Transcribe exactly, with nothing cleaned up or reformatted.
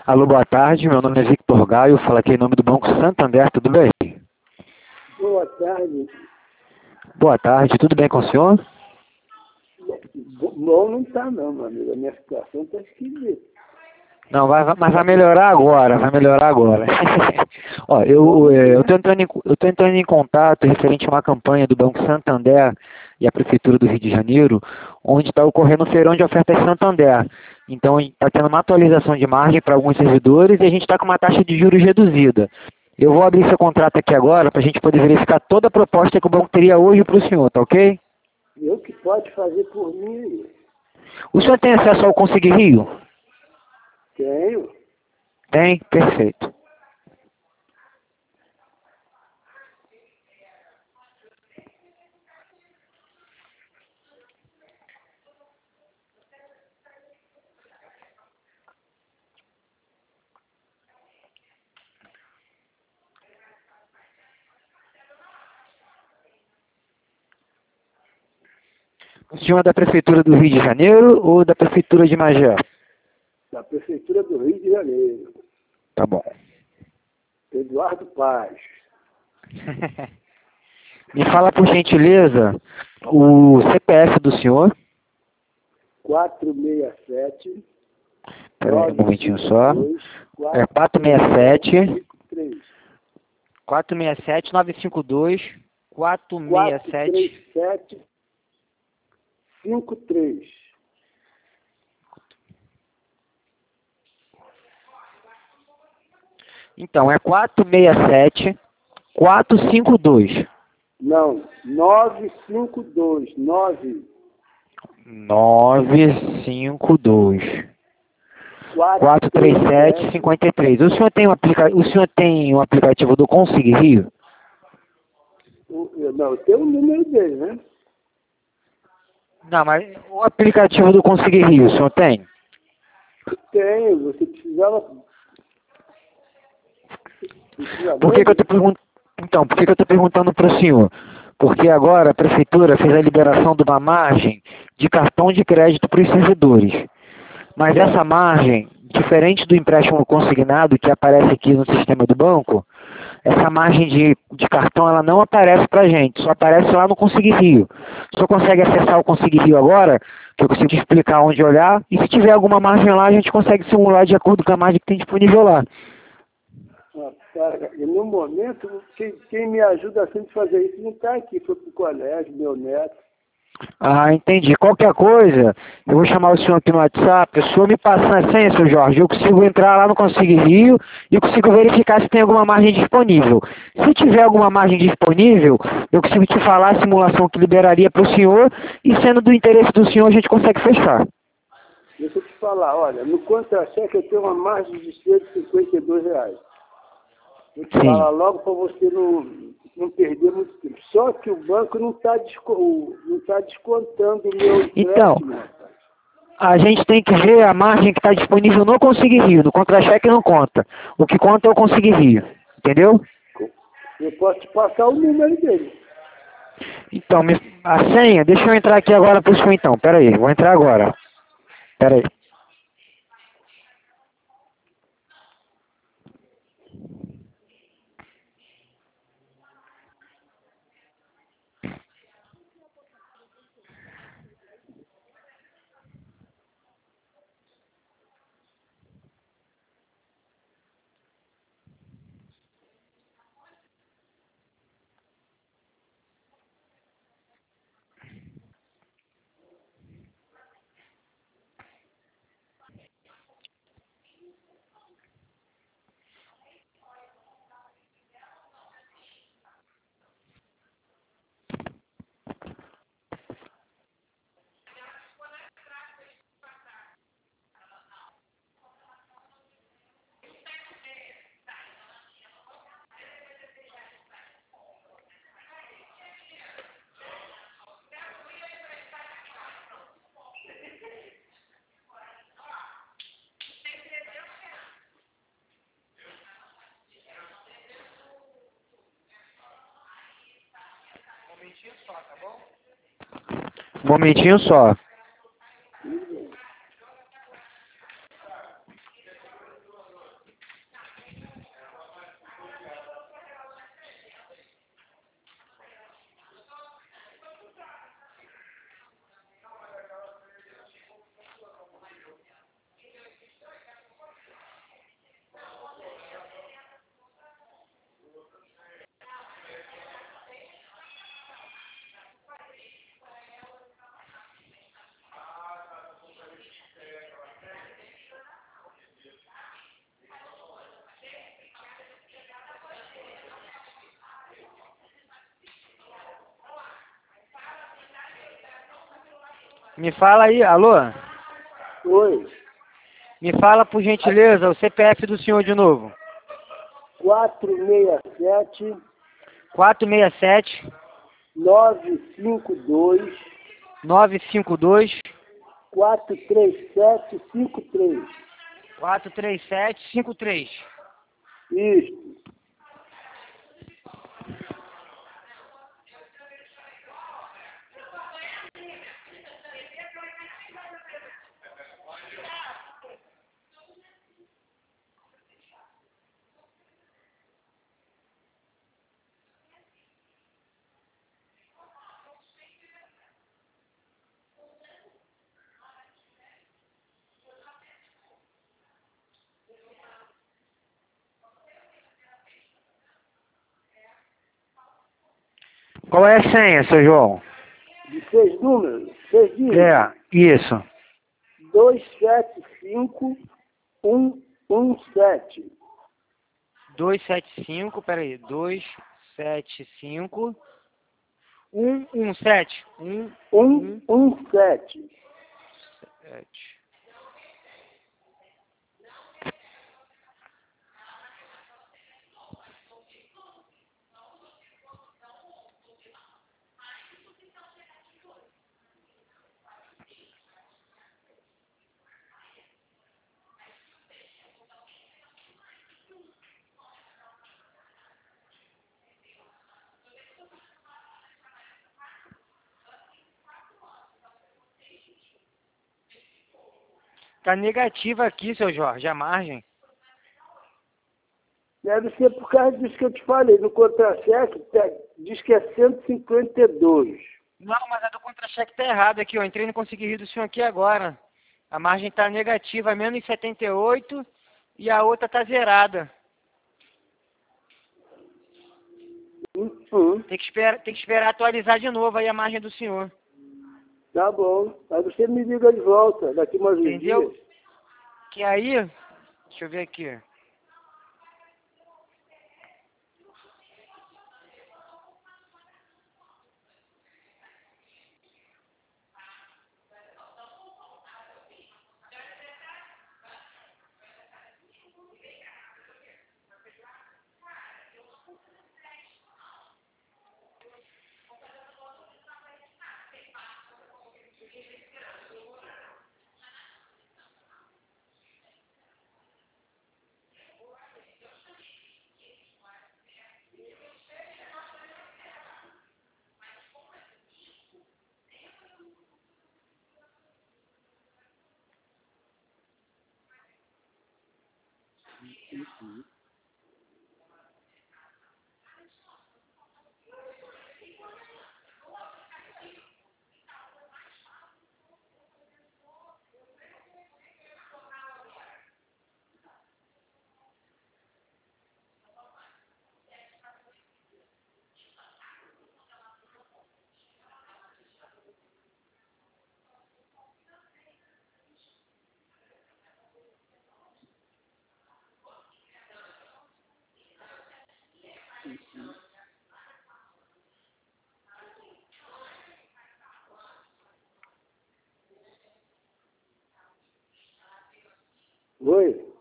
Alô, boa tarde. Meu nome é Victor Gaio. Falo aqui em nome do Banco Santander. Tudo bem? Boa tarde. Boa tarde. Tudo bem com o senhor? Bom não está não, meu amigo. A minha situação está esquisita. Não, vai, vai- mas vai melhorar agora. Vai melhorar agora. Ó, eu eh, eu tô entrando em, eu tô entrando em contato referente a uma campanha do Banco Santander e a Prefeitura do Rio de Janeiro, onde está ocorrendo o feirão de ofertas Santander. Então, está tendo uma atualização de margem para alguns servidores e a gente está com uma taxa de juros reduzida. Eu vou abrir seu contrato aqui agora para a gente poder verificar toda a proposta que o banco teria hoje para o senhor, tá ok? Eu que pode fazer por mim aí. O senhor tem acesso ao Conseguir Rio? Tenho. Tem? Perfeito. O senhor é da Prefeitura do Rio de Janeiro ou da Prefeitura de Magé? Da Prefeitura do Rio de Janeiro. Tá bom. Eduardo Paz. Me fala, por gentileza, o C P F do senhor. quatro seis sete. Peraí, um momentinho só. É quatro seis sete, quatro seis sete, nove cinco dois, quatro seis sete. sete cinco três. Então, é quatro seis sete, quatro cinco dois. Não, nove cinco dois. nove. nove cinco dois. quatro três sete, cinco três. O senhor tem um aplica... o senhor tem um aplicativo do Conseguir Rio? Não, eu tenho o número dele, né? Não, mas o aplicativo do Conseguir Rio, o senhor tem? Tenho, você precisava. precisava Por que, que eu tô perguntando? Então, por que, que eu estou perguntando para o senhor? Porque agora a Prefeitura fez a liberação de uma margem de cartão de crédito para os servidores. Mas essa margem, diferente do empréstimo consignado que aparece aqui no sistema do banco, essa margem de, de cartão ela não aparece para a gente, só aparece lá no Conseguir Rio. O senhor consegue acessar o Conseguir Rio agora, que eu consigo te explicar onde olhar, e se tiver alguma margem lá, a gente consegue simular de acordo com a margem que tem disponível lá. Ah, cara, e no momento, quem, quem me ajuda sempre a fazer isso não está aqui, foi para o colégio, meu neto. Ah, entendi. Qualquer coisa, eu vou chamar o senhor aqui no WhatsApp, o senhor me passa a senha, seu Jorge, eu consigo entrar lá no Conseguir Rio e consigo verificar se tem alguma margem disponível. Se tiver alguma margem disponível, eu consigo te falar a simulação que liberaria para o senhor e sendo do interesse do senhor, a gente consegue fechar. Deixa eu te falar, olha, no contra-cheque eu tenho uma margem de cento e cinquenta e dois reais. Vou te Sim. falar logo para você não, não perder muito tempo. Só que o banco não está desco, não tá descontando o meu Então, empréstimo, rapaz. a gente tem que ver a margem que está disponível no Conseguir Rio. No contra-cheque não conta. O que conta é o Conseguir Rio. Entendeu? Eu posso te passar o número dele. Então, me- a senha, deixa eu entrar aqui agora para o senhor então. Pera aí, vou entrar agora. Pera aí. Um momentinho só. Me fala aí, alô? Oi. Me fala, por gentileza, o C P F do senhor de novo. quatro seis sete, quatro seis sete, nove cinco dois, nove cinco dois, quatro três sete cinco três. quatro três sete cinco três. Isso. Qual é a senha, seu João? De seis números, seis dígitos. É, isso. dois sete cinco um um sete. dois sete cinco, peraí, dois sete cinco, um um sete. um um um sete. sete. Tá negativa aqui, seu Jorge, a margem. Deve ser por causa disso que eu te falei. No contra-cheque tá- diz que é cento e cinquenta e dois. Não, mas a do contra-cheque tá errada aqui, ó. Entrei no Consegui Rir do senhor aqui agora. A margem tá negativa, menos setenta e oito, e a outra tá zerada. Uhum. Tem que esperar, tem que esperar atualizar de novo aí a margem do senhor. Tá bom. Aí você me liga de volta daqui mais uns Entendeu? dias. Que aí, deixa eu ver aqui. Oi?